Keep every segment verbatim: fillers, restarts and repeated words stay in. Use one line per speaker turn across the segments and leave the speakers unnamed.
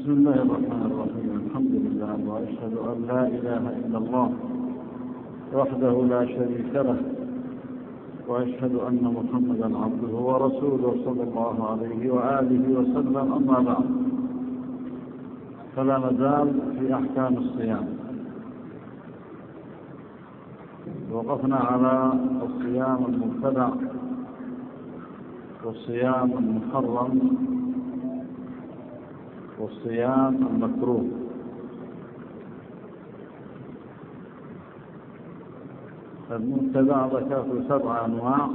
بسم الله الرحمن الرحيم. الحمد لله وأشهد أن لا إله إلا الله وحده لا شريك له، وأشهد أن محمدا عبده ورسوله صلى الله عليه وآله وسلم. أما بعد، فلا نزال في أحكام الصيام. وقفنا على الصيام المبتدع والصيام المحرم والصيام المكروه. المبتدع ذكرت سبع أنواع،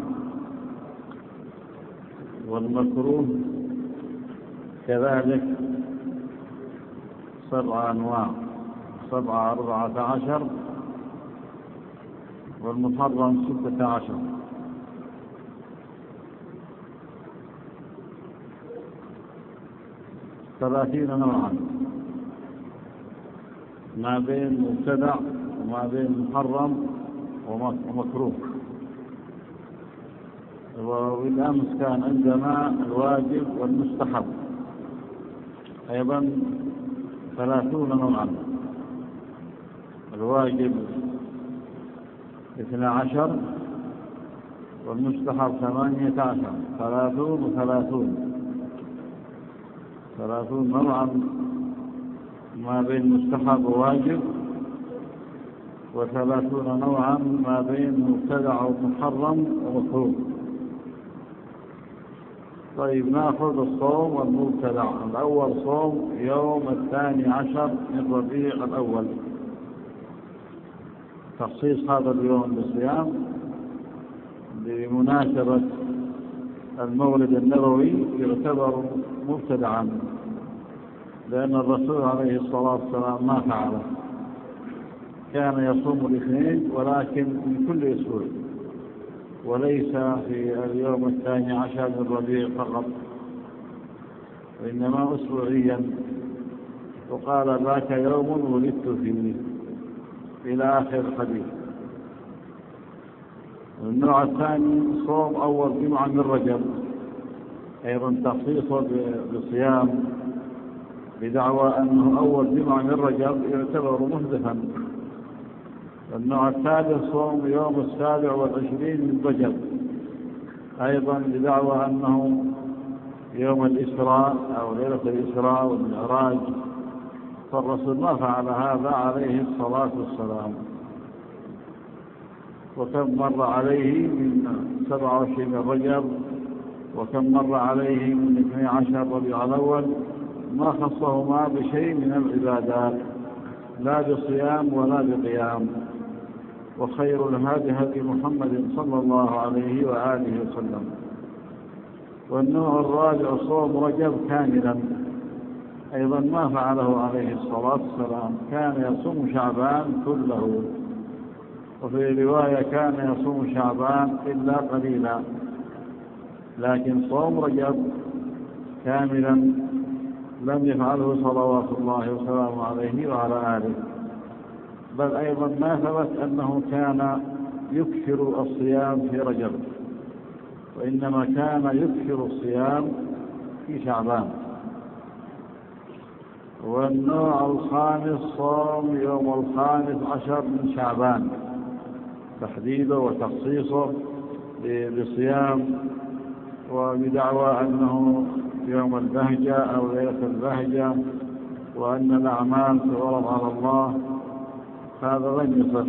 والمكروه كذلك سبع أنواع، سبعة أربعة عشر، والمحرم ستة عشر. ثلاثين نوعا ما بين مبتدع وما بين محرم ومكروه. وبالأمس كان عندنا الواجب والمستحب أيضا ثلاثون نوعا. الواجب اثنى عشر والمستحب ثمانية عشر. ثلاثون وثلاثون ثلاثون نوعا ما بين مستحب وواجب، وثلاثون نوعا ما بين مبتدع ومحرم ومكروه. طيب، نأخذ الصوم والمبتدع. الأول صوم يوم الثاني عشر من ربيع الأول. تخصيص هذا اليوم بالصيام بمناسبة المولد النبوي يعتبر مبتدعا، لأن الرسول عليه الصلاة والسلام ما فعله. كان يصوم الاثنين ولكن من كل أسبوع، وليس في اليوم الثاني عشر من ربيع فقط، وإنما أسبوعيا. وقال ذاك يوم ولدت فيه، إلى آخر الحديث. النوع الثاني صوم أول جمعة من رجب، أيضا تخصيصه بصيام بدعوى أنه أول جمعة من رجب يعتبر محدثا. النوع الثالث صوم يوم السابع والعشرين من رجب، أيضا بدعوى أنه يوم الإسراء أو ليلة الإسراء والمعراج، فالرسول ما فعل هذا عليه الصلاة والسلام. وكم مر عليه من سبعة وعشرين من رجب، وكم مر عليه من اثني عشر ربيع الأول، ما خصهما بشيء من العبادات، لا بصيام ولا بقيام. وخير الهدي هدي محمد صلى الله عليه وآله وسلم. والنوع الرابع صوم رجب كاملا، أيضا ما فعله عليه الصلاة والسلام. كان يصوم شعبان كله، وفي رواية كان يصوم شعبان إلا قليلا، لكن صوم رجب كاملا لم يفعله صلوات الله وسلامه عليه وعلى آله. بل أيضا ما ثبت أنه كان يكثر الصيام في رجب، وإنما كان يكثر الصيام في شعبان. والنوع الخامس صوم يوم الخامس عشر من شعبان، تحديده وتخصيصه بصيام وبدعوى أنه يوم البهجة أو ليلة البهجة، وأن الأعمال تعرض على الله. هذا لم يصح.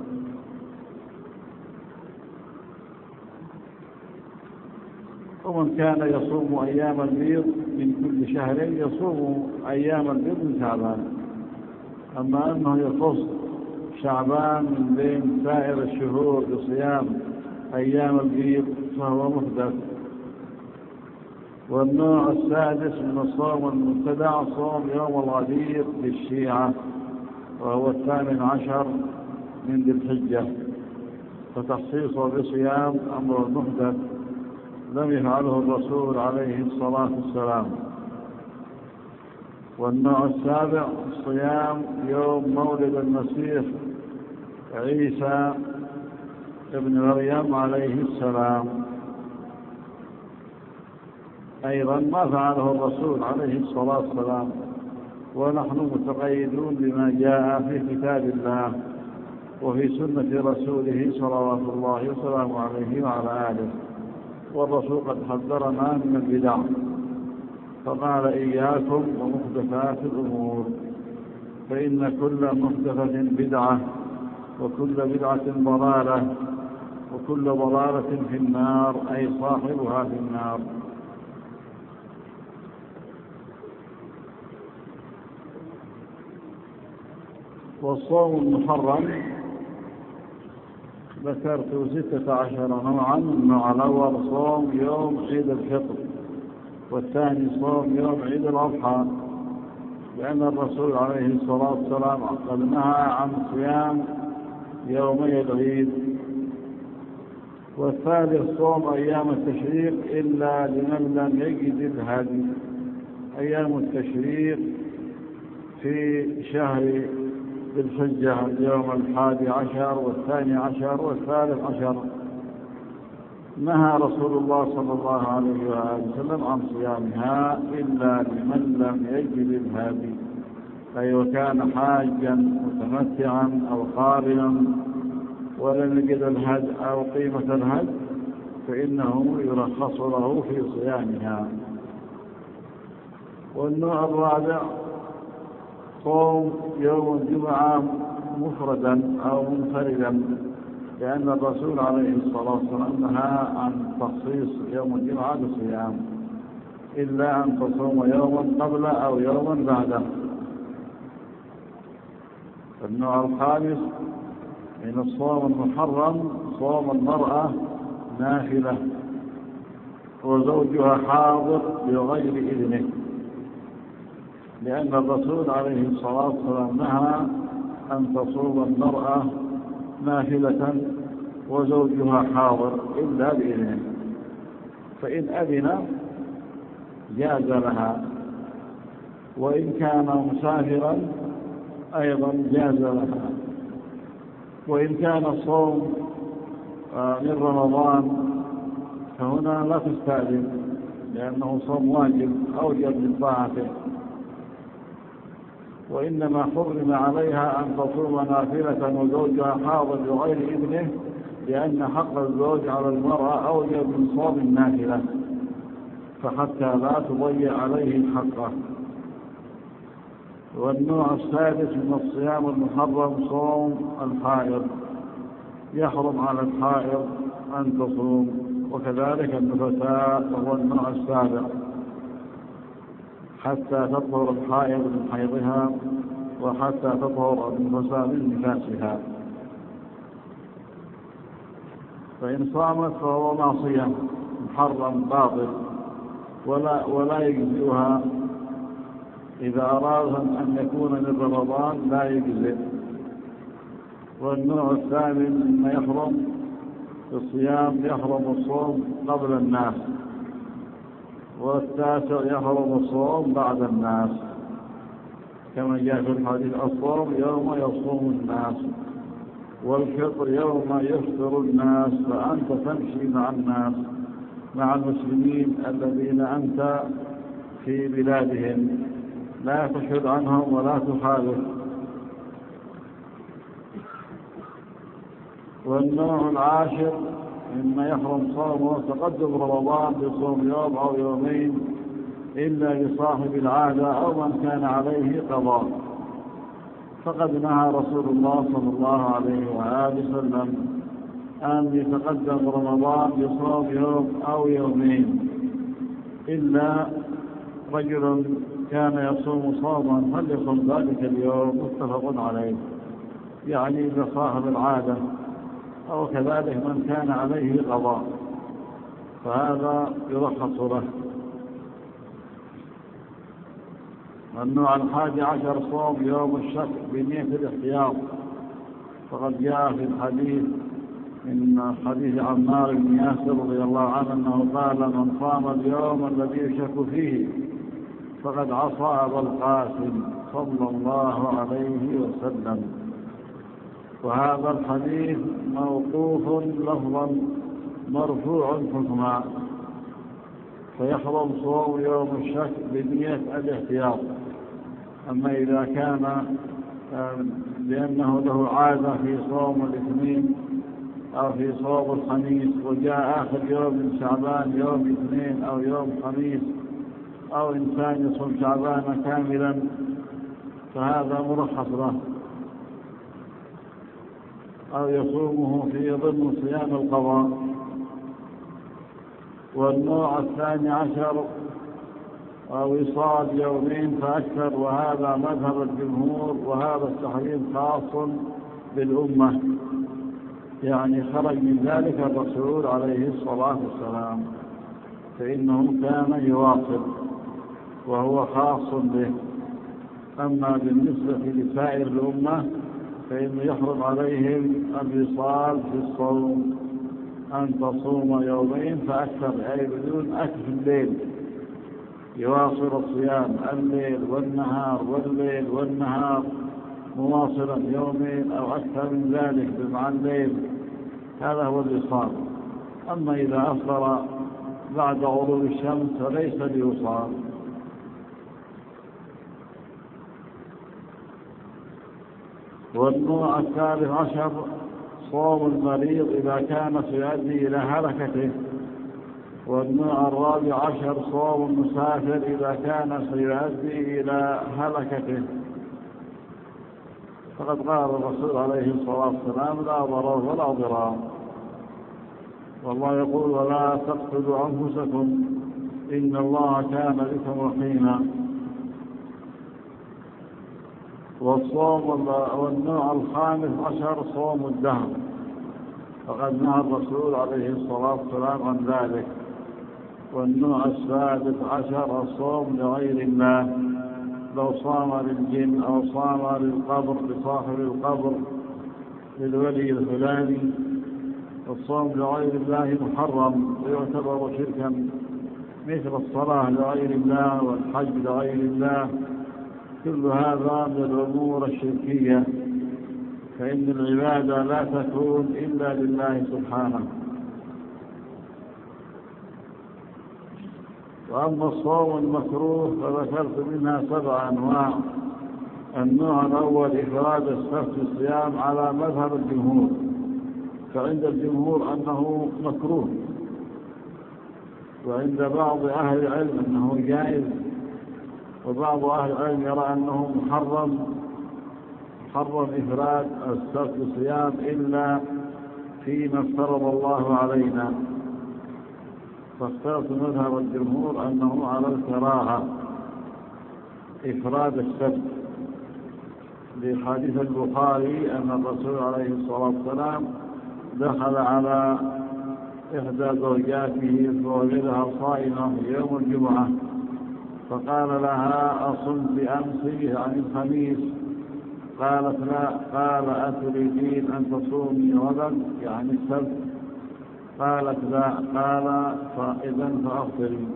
ومن كان يصوم أيام البيض من كل شهر يصوم أيام البيض من شعبان. أما أنه يخص شعبان من بين سائر الشهور بصيام أيام البيض فهو محدث. والنوع السادس من الصوم المبتدع صوم يوم الغدير للشيعة، وهو الثامن عشر من ذي الحجة، فتخصيصه بصيام أمر محدث لم يفعله الرسول عليه الصلاة والسلام. والنوع السابع صيام يوم مولد المسيح عيسى ابن مريم عليه السلام، أيضا ما فعله الرسول عليه الصلاة والسلام، ونحن متقيدون بما جاء في كتاب الله وفي سنة رسوله صلوات الله وسلامه عليه وعلى آله. والرسول قد حذرنا من البدع فقال إياكم ومحدثات الأمور، فإن كل محدثة بدعة وكل بدعة ضلالة وكل ضلالة في النار، أي صاحبها في النار. والصوم المحرم ذكرت ستة عشر نوعا. النوع الأول صوم يوم عيد الفطر، والثاني صوم يوم عيد الأضحى، لأن الرسول عليه الصلاة والسلام قد نهى عن صيام يومي العيد. والثالث صوم أيام التشريق إلا لمن لم يجد الهدي. أيام التشريق في شهر ذي الحجة اليوم الحادي عشر والثاني عشر والثالث عشر نهى رسول الله صلى الله عليه وآله وسلم عن صيامها إلا لمن لم يجد الهدي، أي وكان حاجا متمتعا أو قارنا ولم يجد الهدي أو قيمة الهدي فإنه يرخص له في صيامها. والنوع الرابع صوم يوم الجمعة مفردا أو منفردا، لأن الرسول عليه الصلاة والسلام نهى عن تخصيص يوم الجمعة بالصيام إلا أن تصوم يوما قبل أو يوما بعده. النوع الخامس من الصوم المحرم صوم المرأة نافلة وزوجها حاضر بغير إذنه، لأن الرسول عليه الصلاة والسلام نهى أن تصوم المرأة نافلة وزوجها حاضر إلا بإذنه، فإن أذن جاز لها، وإن كان مسافرا أيضا جاز لها. وإن كان الصوم من رمضان فهنا لا تستأذن، لأنه صوم واجب أوجب من طاعته، وإنما حرم عليها أن تصوم نافلة وزوجها حاضر بغير إذنه، لأن حق الزوج على المرأة أوجب من صوم النافلة، فحتى لا تضيع عليه حقه. والنوع السادس من الصيام المحرم صوم الحائض، يحرم على الحائض أن تصوم، وكذلك النفساء وهو النوع السابع حتى تطهر الحائض من حيضها وحتى تطهر النفساء من نفاسها. فإن صامت فهو معصية محرم باطل ولا, ولا يجزئها. إذا أراد أن يكون من رمضان لا يجزئ. والنوع الثامن ما يحرم في الصيام يحرم الصوم قبل الناس، والتاسع يحرم الصوم بعد الناس، كما جاء في الحديث الصوم يوم يصوم الناس والفطر يوم يفطر الناس، فأنت تمشي مع الناس مع المسلمين الذين أنت في بلادهم، لا تحد عنهم ولا تخالف. والنوع العاشر مما يحرم صومه تقدم رمضان بصوم يوم أو يومين إلا لصاحب العادة أو من كان عليه قضاء، فقد نهى رسول الله صلى الله عليه وآله وسلم أن يتقدم رمضان بصوم يوم أو يومين إلا رجل كان يصوم صوما فليصم ذلك اليوم، متفق عليه، يعني لصاحب العادة أو كذلك من كان عليه قضاء، فهذا يرخص له. النوع الحادي عشر صوم يوم الشك بنية الاحتياط، فقد جاء في الحديث من حديث عمار بن ياسر رضي الله عنه أنه قال من صام اليوم الذي يشك فيه فقد عصى أبا القاسم صلى الله عليه وسلم. وهذا الحديث موقوف لفظا مرفوع حكما، فيحرم صوم يوم الشك بنية الاحتياط، أما إذا كان لأنه له عادة في صوم الاثنين أو في صوم الخميس وجاء آخر يوم من شعبان يوم اثنين أو يوم خميس، أو إنسان يصوم شعبان كاملا، فهذا مرخص له، أو يصومه في ضمن صيام القضاء. والنوع الثاني عشر وصال يومين فأكثر، وهذا مذهب الجمهور، وهذا التحريم خاص بالأمة، يعني خرج من ذلك الرسول عليه الصلاة والسلام، فإنه كان يواصل وهو خاص به. أما بالنسبة لسائر الأمة فإنه يحرم عليهم الوصال في الصوم، أن تصوم يومين فأكثر، أي بدون أكل الليل، يواصل الصيام الليل والنهار والليل والنهار مواصلا يومين أو أكثر من ذلك بمع الليل، هذا هو الوصال. أما إذا أفطر بعد غروب الشمس فليس بوصال. والنوع الثالث عشر صوم المريض إذا كان سيؤدي إلى هلكته. والنوع الرابع عشر صوم المسافر إذا كان سيؤدي إلى هلكته. فقد قال الرسول عليه الصلاة والسلام: لا ضرر ولا ضرار. والله يقول: ولا تقتلوا أنفسكم إن الله كان بكم رحيما. والصوم والنوع الخامس عشر صوم الدهر، فقد نهى الرسول عليه الصلاة والسلام عن ذلك. والنوع السادس عشر الصوم لغير الله، لو صام للجن أو صام للقبر، لصاحب القبر، للولي الفلاني. الصوم لغير الله محرم ويعتبر شركا، مثل الصلاة لغير الله والحج لغير الله، كل هذا من الأمور الشركية، فإن العبادة لا تكون إلا لله سبحانه. وأما الصوم المكروه فذكرت منها سبع أنواع. النوع الأول إفراد السبت الصيام على مذهب الجمهور، فعند الجمهور أنه مكروه، وعند بعض أهل العلم أنه جائز، وبعض أهل العلم يرى أنه محرم محرم إفراد السبت الصيام إلا فيما افترض الله علينا. فاخترت مذهب الجمهور أنه على الكراهة إفراد السبت، لحديث البخاري أن الرسول عليه الصلاة والسلام دخل على إحدى زوجاته فوجدها صائمة يوم الجمعة، فقال لها: أصمت بأمس عن الخميس؟ قالت: لا. قال: أتريدين أن تصومي غدا يعني السبت؟ قالت: لا. قال: فإذا فأفطري.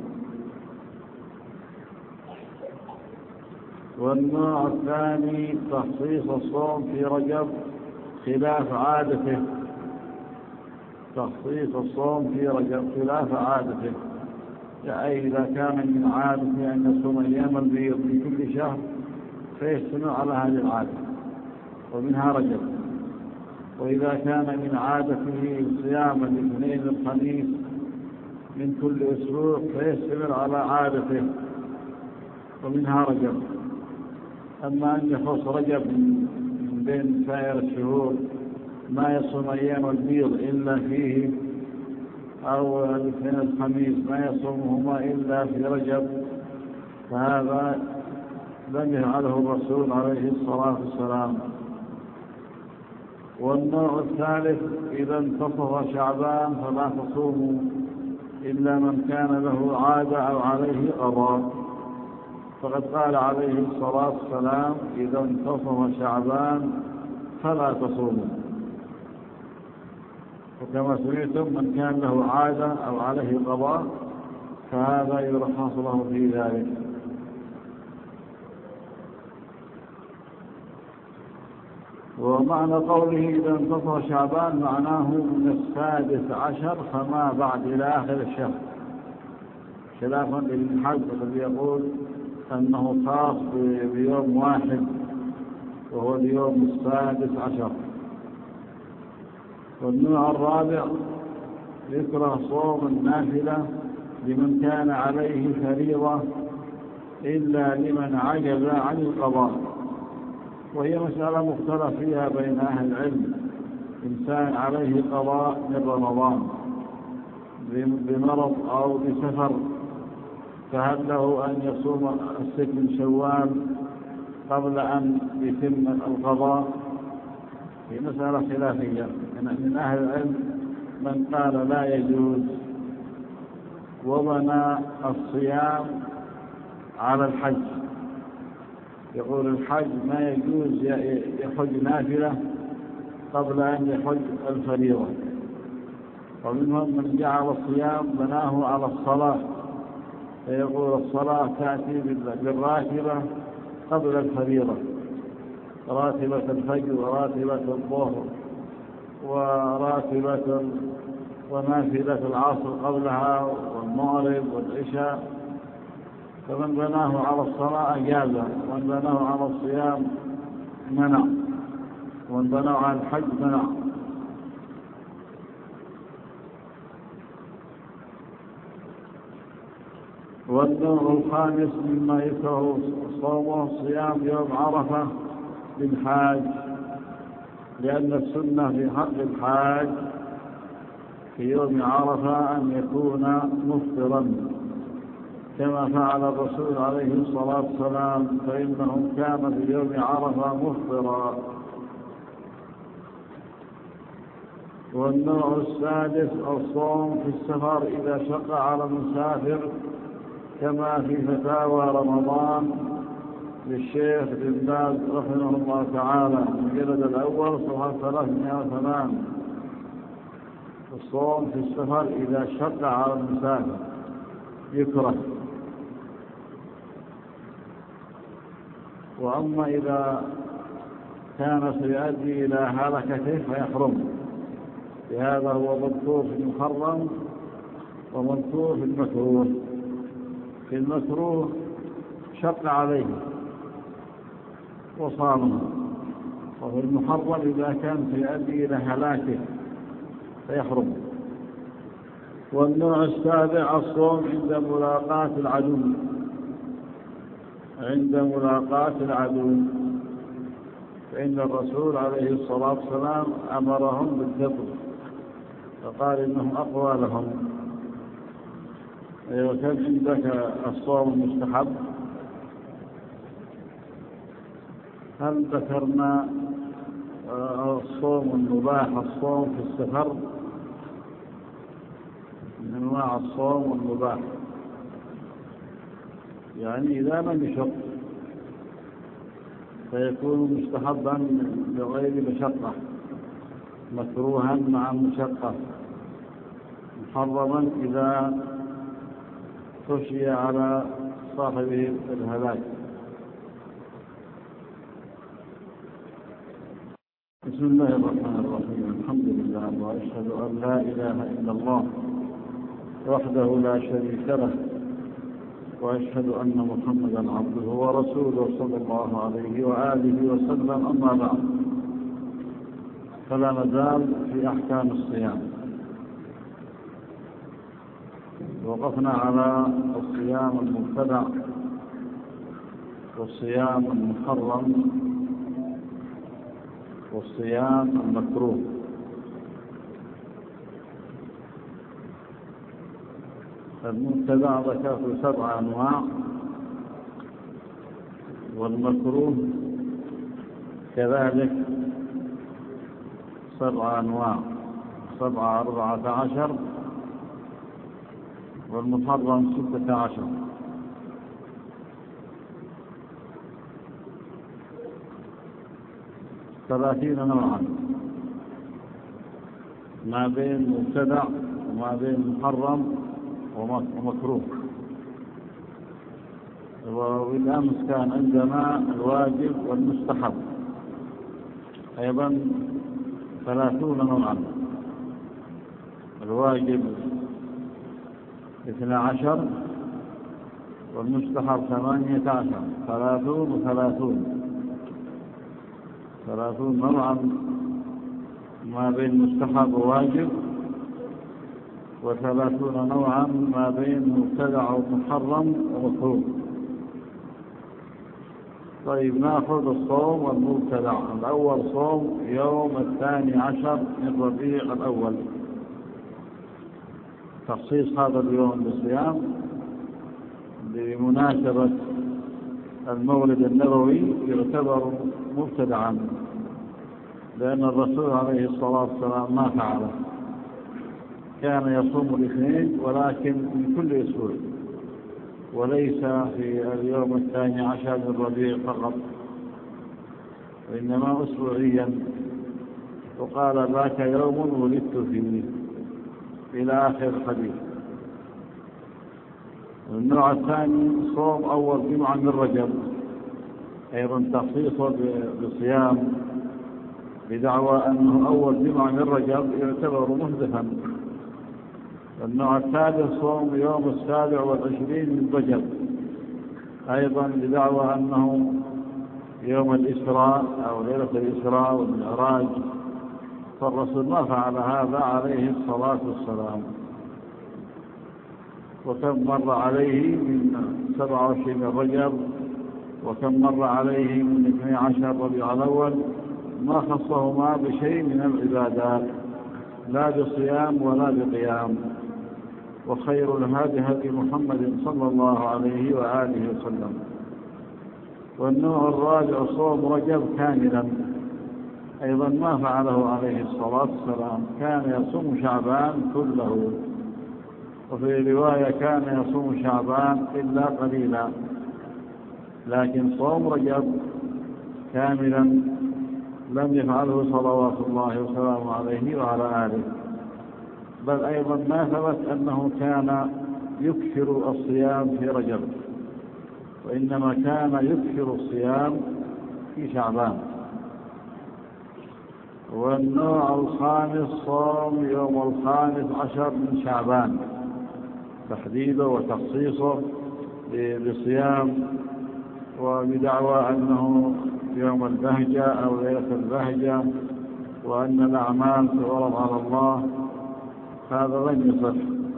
والنوع الثاني تخصيص الصوم في رجب خلاف عادته، تخصيص الصوم في رجب خلاف عادته، أي إذا كان من عادته أن يصوم أيام البيض في كل شهر فيجتمع على هذه العادة ومنها رجب. وإذا كان من عادته صيام الاثنين الخميس من كل أسبوع فيستمر على عادته ومنها رجب. أما أن يخص رجب من بين سائر الشهور ما يصوم أيام البيض إلا فيه، أو الاثنين الخميس ما يصومهما إلا في رجب، فهذا لم يفعله الرسول عليه الصلاة والسلام. والنوع الثالث إذا انتصف شعبان فلا تصوموا إلا من كان له عادة أو عليه قضاء، فقد قال عليه الصلاة والسلام: إذا انتصف شعبان فلا تصوموا. وكما سمعتم من كان له عادة أو عليه قضاء فهذا يرخص له في ذلك. ومعنى قوله إذا انتصف شعبان معناه من السادس عشر فما بعد إلى آخر الشهر، خلافا للحج الذي يقول أنه خاص بيوم واحد وهو اليوم السادس عشر. والنوع الرابع يكره صوم النافلة لمن كان عليه فريضة إلا لمن عجز عن القضاء، وهي مسألة مختلف فيها بين أهل العلم. إنسان عليه قضاء من رمضان بمرض أو بسفر، فهل له أن يصوم الست من شوال قبل أن يتم القضاء؟ في مسألة خلافية من أهل العلم من قال لا يجوز، وبنى الصيام على الحج، يقول الحج ما يجوز يحج نافلة قبل أن يحج الفريضة. ومنهم من جعل الصيام بناه على الصلاة، فيقول الصلاة تأتي بالراتبة قبل الفريضة، راتبة الفجر وراتبة الظهر وراتبة ونافلة العصر قبلها والمغرب والعشاء. فمن بناه على الصلاة أجاز، ومن بناه على الصيام منع، ومن بناه على الحج منع. والنوع الخامس مما يكره صومه صيام يوم عرفة للحاج، لأن السنة في حق الحاج في يوم عرفة أن يكون مفطرا كما فعل الرسول عليه الصلاة والسلام، فإنه كان في يوم عرفة مفطرا. والنوع السادس الصوم في السفر إذا شق على المسافر، كما في فتاوى رمضان للشيخ بن باز رحمه الله تعالى المجلد الأول صفحة ثلاثمائة وثمان. الصوم في السفر إذا شق على المسافر يكره، وأما إذا كان سيؤدي إلى هلكته فيحرم. لهذا هو مذكور في المحرم ومذكور في المكروه. في المكروه شق عليه وصامه، وفي المحرم إذا كان سيؤدي إلى هلاكه فيحرم. والنوع السابع الصوم عند ملاقاة العدو، عند ملاقاة العدو، فإن الرسول عليه الصلاة والسلام أمرهم بالفطر، فقال إنهم أقوى لهم. وكان عندك الصوم المستحب؟ هل ذكرنا الصوم المباح الصوم في السفر؟ من أنواع الصوم المباح، يعني إذا لم يشق فيكون مستحبا بغير مشقة، مكروها مع المشقة، محرما إذا خشي على صاحبه الهلاك. بسم الله الرحمن الرحيم. الحمد لله، وأشهد أن لا إله إلا الله وحده لا شريك له، وأشهد أن محمدا عبده ورسوله صلى الله عليه وآله وسلم. أما بعد، فلا نزال في أحكام الصيام. وقفنا على الصيام المبتدع والصيام المحرم والصيام المكروه. المبتدع ذكرت سبع أنواع، والمكروه كذلك سبع أنواع، سبعة أربعة عشر، والمحرم ستة عشر. ثلاثين نوعا، ما بين مبتدع وما بين محرم ومكروه. والأمس كان عندنا الواجب والمستحب، أيضا ثلاثون نوعا. الواجب اثنى عشر، والمستحب ثمانية عشر، ثلاثون وثلاثون، ثلاثون نوعا ما بين مستحب وواجب، وثلاثون نوعا ما بين مبتدع ومحرم ومكروه. طيب نأخذ الصوم والمبتدع. الأول صوم يوم الثاني عشر من ربيع الأول. تخصيص هذا اليوم بالصيام بمناسبة المولد النبوي يعتبر مبتدعا، لأن الرسول عليه الصلاة والسلام ما فعله، كان يصوم الاثنين ولكن من كل أسبوع، وليس في اليوم الثاني عشر من ربيع فقط، وإنما أسبوعيا، وقال ذاك يوم ولدت فيه إلى آخر الحديث. النوع الثاني صوم أول جمعة من رجب، أيضا تخصيصه بصيام بدعوى أنه أول جمعة من رجب يعتبر محدثا. النوع الثالث صوم يوم السابع والعشرين من رجب، أيضا بدعوى أنه يوم الإسراء أو ليلة الإسراء والمعراج، فالرسول ما فعل هذا عليه الصلاة والسلام. وكم مر عليه من سبعة وعشرين من رجب، وكم مر عليه من اثني عشر ربيع الأول، ما خصهما بشيء من العبادات، لا بصيام ولا بقيام. وخير الهدي هدي محمد صلى الله عليه وآله وسلم. والنوع الرابع صوم رجب كاملا، أيضا ما فعله عليه الصلاة والسلام، كان يصوم شعبان كله، وفي رواية كان يصوم شعبان إلا قليلا، لكن صوم رجب كاملا لم يفعله صلوات الله وسلامه عليه وعلى آله. بل أيضا ما ثبت أنه كان يكثر الصيام في رجب، وإنما كان يكثر الصيام في شعبان. والنوع الخامس صوم يوم الخامس عشر من شعبان، تحديده وتخصيصه بصيام وبدعوى أنه يوم البهجة أو ليلة البهجة، وأن الأعمال تعرض على الله، هذا لن يصح.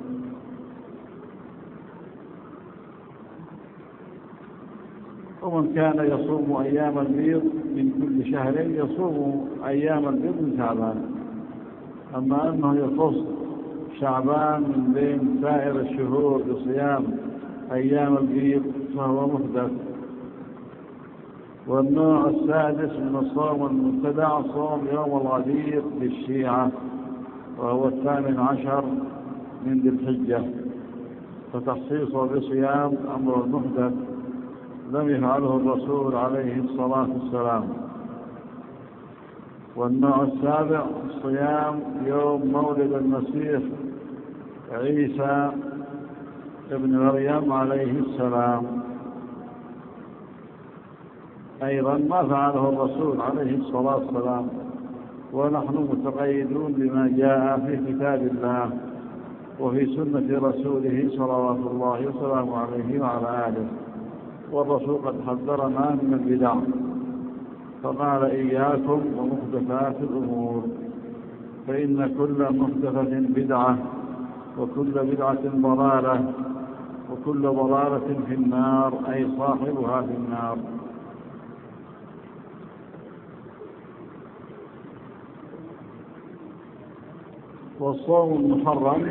ومن كان يصوم أيام البيض من كل شهر يصوم أيام البيض من شعبان. أما أنه يخص شعبان من بين سائر الشهور بصيام أيام البيض فهو محدث. والنوع السادس من الصوم المبتدع صوم يوم الغدير للشيعة، وهو الثامن عشر من ذي الحجة، فتخصيصه بصيام أمر محدث لم يفعله الرسول عليه الصلاة والسلام. والنوع السابع صيام يوم مولد المسيح عيسى ابن مريم عليه السلام، أيضا ما فعله الرسول عليه الصلاة والسلام، ونحن متقيدون بما جاء في كتاب الله وفي سنة رسوله صلوات الله وسلامه عليه وعلى آله. والرسول قد حذرنا من البدع، فقال إياكم ومحدثات الأمور، فإن كل محدثة بدعة، وكل بدعة ضلالة، وكل ضلالة في النار، أي صاحبها في النار. والصوم المحرم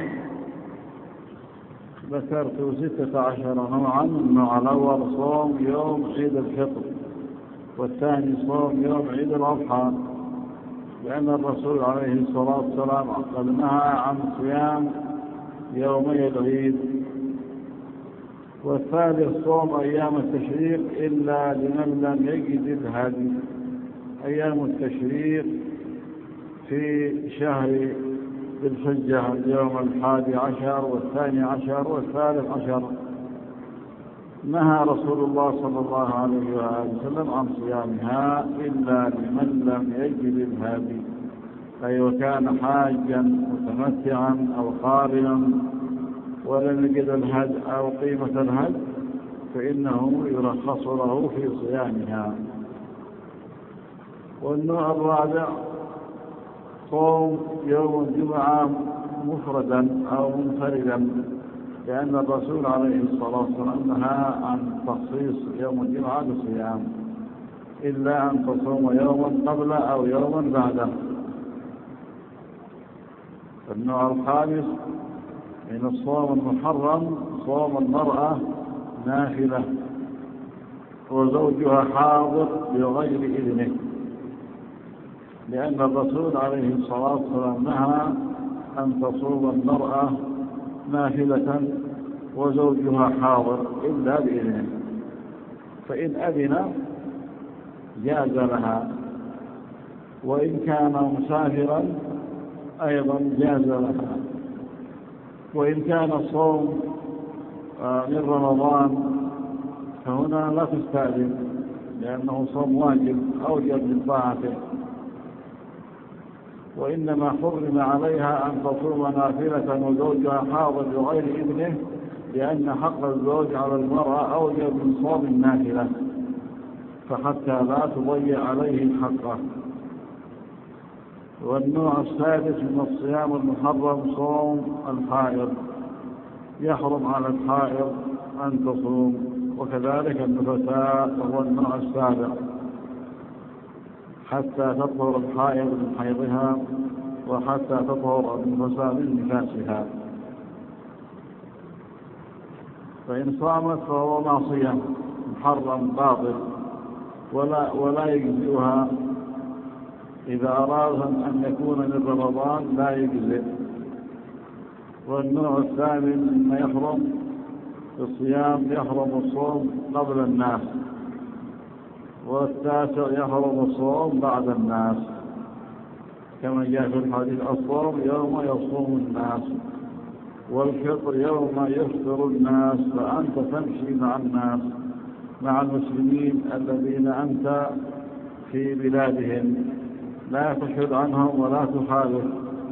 ذكرت ستة عشر نوعا. النوع الأول صوم يوم عيد الفطر، والثاني صوم يوم عيد الأضحى، لأن الرسول عليه الصلاة والسلام قد نهى عن صيام يومي العيد. والثالث صوم أيام التشريق إلا لمن لم يجد الهدي. أيام التشريق في شهر ذي الحجة اليوم الحادي عشر والثاني عشر والثالث عشر، نهى رسول الله صلى الله عليه وآله وسلم عن صيامها إلا لمن لم يجد الهدي، أي وكان حاجا متمتعا أو قارنا ولم يجد الهدي أو قيمة الهدي، فإنه يرخص له في صيامها. والنوع الرابع صوم يوم الجمعة مفردا أو منفردا، لأن الرسول عليه الصلاة والسلام نهى عن تخصيص يوم الجمعة بالصيام إلا أن تصوم يوما قبل أو يوما بعده. النوع الخامس من الصوم المحرم صوم المرأة نافلة وزوجها حاضر بغير إذنه، لأن الرسول عليه الصلاة والسلام نهى أن تصوم المرأة نافلة وزوجها حاضر إلا بإذنه، فإن أذن جاز لها، وإن كان مسافرا أيضا جاز لها. وإن كان الصوم من رمضان فهنا لا تستأذن، لأنه صوم واجب أوجب من طاعته، وإنما حرم عليها أن تصوم نافلة وزوجها حاضر بغير إذنه، لأن حق الزوج على المرأة أوجب من صوم النافلة، فحتى لا تضيع عليه حقه. والنوع السادس من الصيام المحرم صوم الحائض، يحرم على الحائض أن تصوم، وكذلك النفساء وهو النوع السابع، حتى تطهر الحائض من حيضها وحتى تطهر النفساء من نفاسها. فإن صامت فهو معصية محرم باطل ولا, ولا يجزئها. إذا أراد أن يكون من رمضان لا يجزئ. والنوع الثامن ما يحرم الصيام، يحرم الصوم قبل الناس، والتاسع يحرم الصوم بعد الناس، كما جاء في الحديث الصوم يوم يصوم الناس، والفطر يوم يفطر الناس، فأنت تمشي مع الناس مع المسلمين الذين أنت في بلادهم، لا تشهد عنهم ولا تخالف.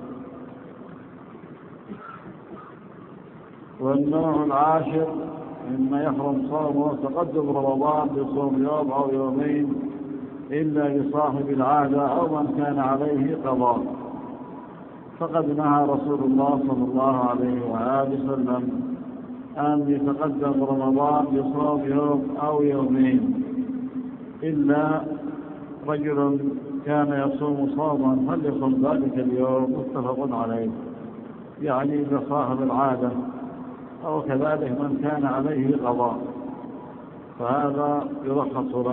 والنوع العاشر مما يحرم صومه تقدم رمضان بصوم يوم أو يومين إلا لصاحب العادة أو من كان عليه قضاء، فقد نهى رسول الله صلى الله عليه وآله وسلم أن يتقدم رمضان بصوم يوم أو يومين إلا رجل كان يصوم صوما فليصم ذلك اليوم، متفق عليه، يعني لصاحب العادة، أو كذلك من كان عليه قضاء، فهذا يرخص له.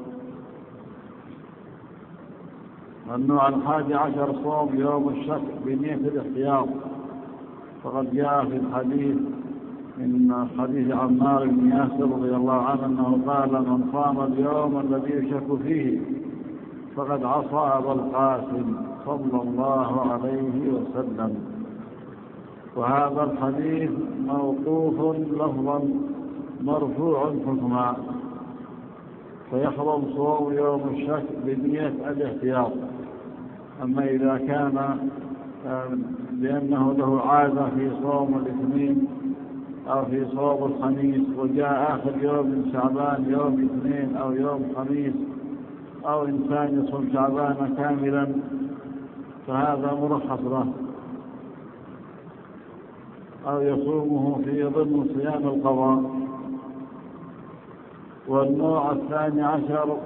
النوع الحادي عشر صوم يوم الشك بنية الاحتياط، فقد جاء في الحديث من حديث عمار بن ياسر رضي الله عنه أنه قال: من صام اليوم الذي يشك فيه فقد عصى أبا القاسم صلى الله عليه وسلم. وهذا الحديث موقوف لفظا مرفوع حكما، فيحرم صوم يوم الشك بنية الاحتياط. أما إذا كان لأنه له عادة في صوم الاثنين أو في صوم الخميس، وجاء آخر يوم من شعبان يوم اثنين أو يوم خميس، أو إنسان يصوم شعبان كاملا، فهذا مرخص له، أو يصومه في ضمن صيام القضاء. والنوع الثاني عشر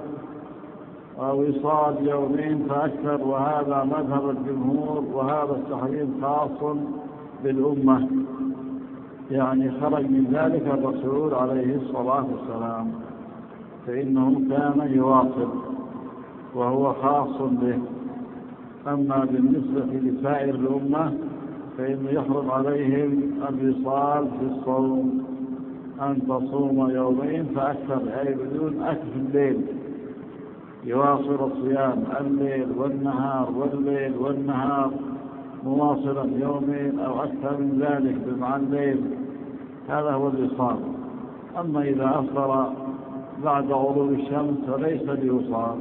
وصال يومين فأكثر، وهذا مذهب الجمهور، وهذا التحريم خاص بالأمة، يعني خرج من ذلك الرسول عليه الصلاة والسلام، فإنه كان يواصل وهو خاص به. أما بالنسبة لسائر الأمة فإنه يحرم عليهم الوصال في الصوم، أن تصوم يومين فأكثر، أي بدون أكل الليل، يواصل الصيام الليل والنهار والليل والنهار مواصلا يومين أو أكثر من ذلك بمعنى الليل، هذا هو الوصال. أما إذا أفطر بعد غروب الشمس فليس بوصال.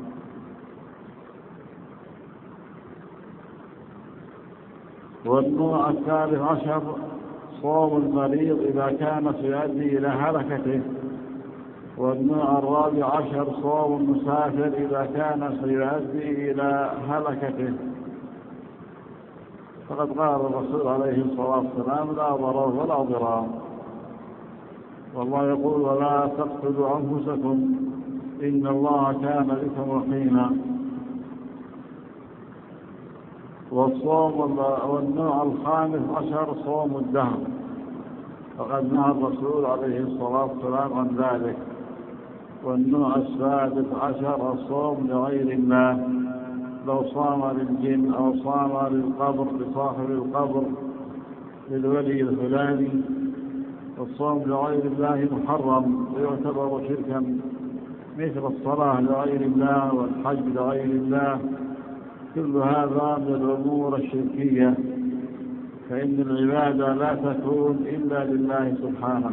والنوع الثالث عشر صوم المريض إذا كان سيؤدي إلى هلكته، والنوع الرابع عشر صوم المسافر إذا كان سيؤدي إلى هلكته، فقد قال الرسول عليه الصلاة والسلام لا ضرر ولا ضرار، والله يقول ولا تقتلوا أنفسكم إن الله كان بكم رحيما. والصوم والنوع الخامس عشر صوم الدهر، فقد نهى الرسول عليه الصلاة والسلام عن ذلك. والنوع السادس عشر الصوم لغير الله، لو صام للجن أو صام للقبر لصاحب القبر للولي الفلاني. الصوم لغير الله محرم ويعتبر شركا، مثل الصلاة لغير الله والحج لغير الله، كل هذا من الأمور الشركية، فإن العبادة لا تكون إلا لله سبحانه.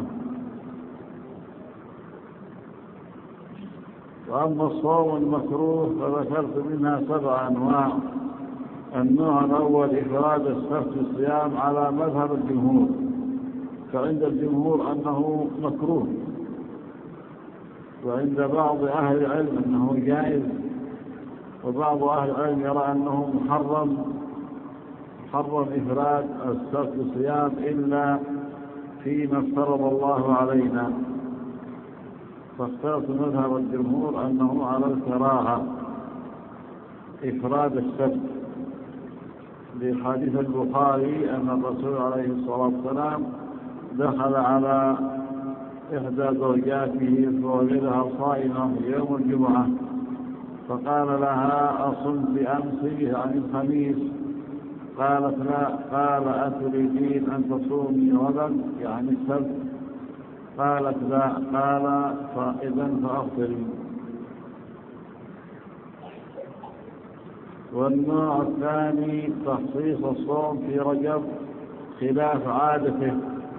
وأما الصوم المكروه فذكرت منها سبع أنواع. النوع الأول إفراد السبت الصيام على مذهب الجمهور، فعند الجمهور أنه مكروه، وعند بعض أهل العلم أنه جائز، وبعض أهل العلم يرى أنه محرم محرم إفراد السبت الصيام إلا فيما افترض الله علينا. فاخترت مذهب الجمهور أنه على الكراهة إفراد السبت، لحديث البخاري أن الرسول عليه الصلاة والسلام دخل على إحدى زوجاته فوجدها صائمة يوم الجمعة، فقال لها أصمت أمس عن الخميس؟ قالت لا. قال أتريدين أن تصومي غدا يعني السبت؟ قالت لا. قال فإذا فأفطري. والنوع الثاني تخصيص الصوم في رجب خلاف عادته،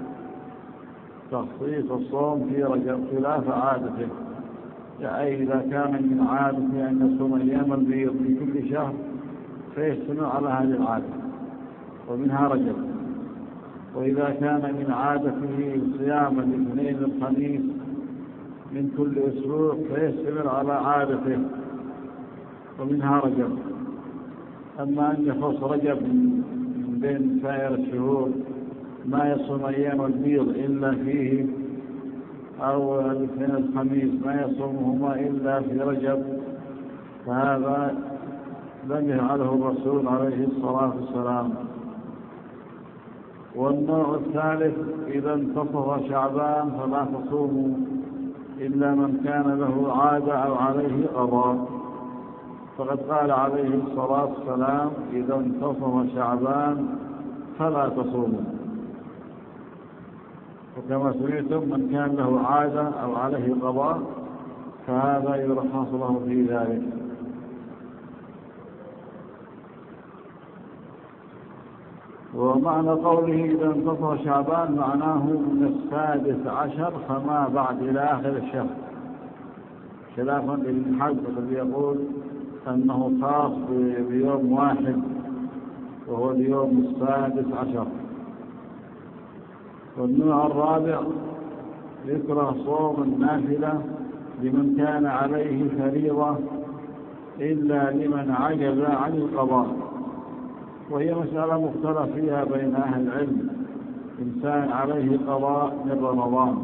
تخصيص الصوم في رجب خلاف عادته، يعني إذا كان من عادته أن يصوم أيام البيض في كل شهر فيجتمع على هذه العادة ومنها رجب، وإذا كان من عادته صيام الاثنين الخميس من كل أسبوع فيستمر على عادته ومنها رجب. أما أن يخص رجب من بين سائر الشهور ما يصوم أيام البيض إلا فيه، أو الاثنين الخميس ما يصومهما إلا في رجب، فهذا لم يفعله الرسول عليه الصلاة والسلام. والنوع الثالث إذا انتصف شعبان فلا تصوموا إلا من كان له عادة أو عليه قضاء، فقد قال عليه الصلاة والسلام إذا انتصف شعبان فلا تصوموا. وكما سمعتم من كان له عادة أو عليه قضاء فهذا يرخص له في ذلك. ومعنى قوله إذا انتصف شعبان معناه من السادس عشر فما بعد إلى آخر الشهر، خلافا لابن حزم الذي يقول أنه خاص بيوم واحد وهو اليوم السادس عشر. والنوع الرابع يكره صوم النافلة لمن كان عليه فريضة إلا لمن عجز عن القضاء، وهي مسألة مختلف فيها بين أهل العلم. إنسان عليه قضاء من رمضان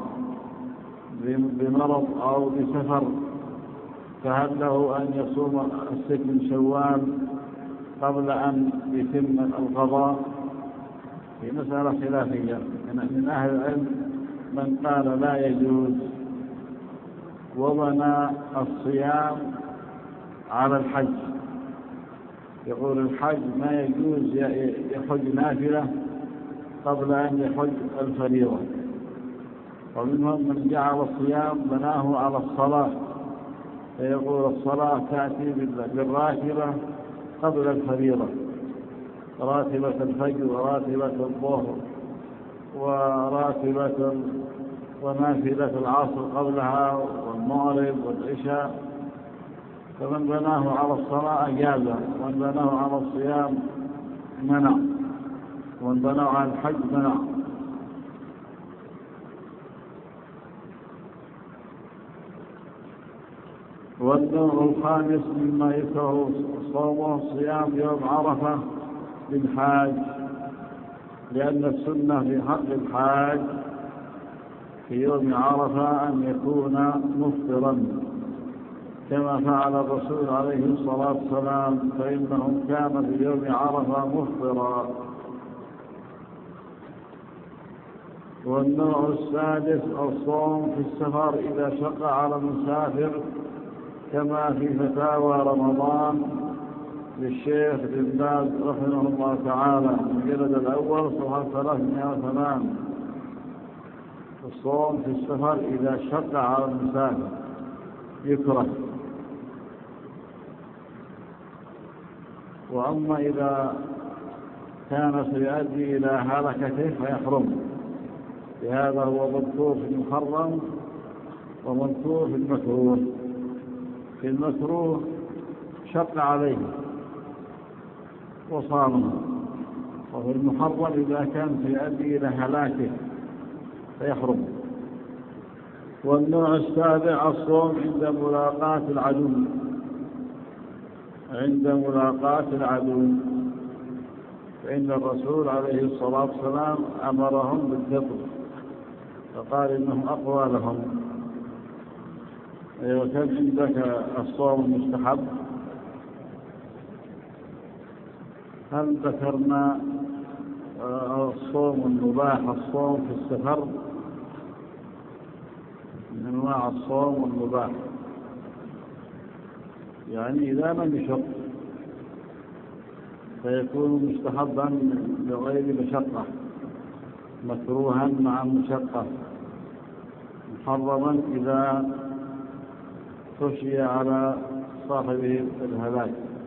بمرض أو بسفر، فهل له أن يصوم الست من شوال قبل أن يتم القضاء؟ في مسألة خلافية من أهل العلم من قال لا يجوز، وبنى الصيام على الحج، يقول الحج ما يجوز يحج نافلة قبل أن يحج الفريضة. ومنهم من جعل الصيام بناه على الصلاة، فيقول الصلاة تأتي بالراتبة قبل الفريضة، راتبة الفجر وراتبة الظهر وراتبة ونافلة العصر قبلها والمغرب والعشاء، فمن بناه على الصلاة أجاز، ومن بناه على الصيام منع، ومن بناه على الحج منع. والنوع الخامس مما يكره صومه صيام يوم عرفة للحاج، لأن السنة في حق الحاج في يوم عرفة أن يكون مفطرا كما فعل الرسول عليه الصلاة والسلام، فإنه كان في يوم عرفة مفطرا. والنوع السادس الصوم في السفر إذا شق على المسافر، كما في فتاوى رمضان للشيخ بن باز رحمه الله تعالى الجلد الأول صفحة ثلاثمائة وثمان. الصوم في السفر إذا شق على المسافر يكره، وأما إذا كان سيؤدي إلى هلكته فيحرم. لهذا هو مذكور في المحرم ومذكور في المكروه. في المكروه شق عليه وصامه، وفي المحرم إذا كان سيؤدي إلى هلاكه فيحرم. والنوع السابع الصوم عند ملاقاة العدو، عند ملاقاة العدو، فإن الرسول عليه الصلاة والسلام أمرهم بالفطر فقال إنهم أقوى لهم. وكان عندك الصوم المستحب؟ هل ذكرنا الصوم المباح الصوم في السفر؟ من أنواع الصوم المباح، يعني إذا لم يشق فيكون مستحبا بغير مشقة، مكروها مع المشقة، محرما إذا خشي على صاحبه الهلاك.